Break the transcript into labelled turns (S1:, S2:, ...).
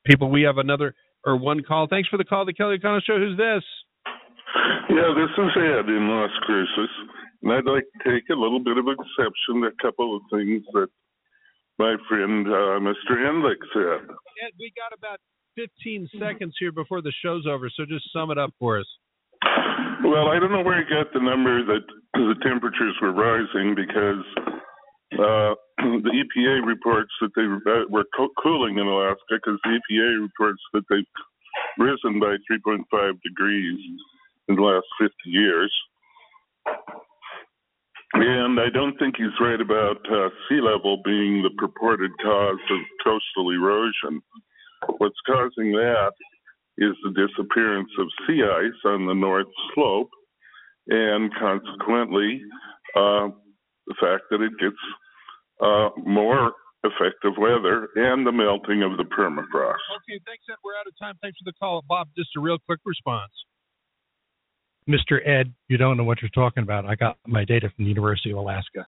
S1: People, we have one call. Thanks for the call, the Kelly O'Connell Show. Who's this?
S2: Yeah, this is Ed in Las Cruces, and I'd like to take a little bit of exception to a couple of things that my friend Mr. Endlich said.
S1: Ed, we got about 15 seconds here before the show's over, so just sum it up for us.
S2: Well, I don't know where he got the number that the temperatures were rising, because the EPA reports that they were cooling in Alaska, because the EPA reports that they've risen by 3.5 degrees in the last 50 years. And I don't think he's right about sea level being the purported cause of coastal erosion. What's causing that is the disappearance of sea ice on the north slope, and consequently the fact that it gets more effective weather and the melting of the permafrost.
S1: Okay, thanks, Ed. We're out of time. Thanks for the call. Bob, just a real quick response. Mr. Ed, you don't know what you're talking about. I got my data from the University of Alaska.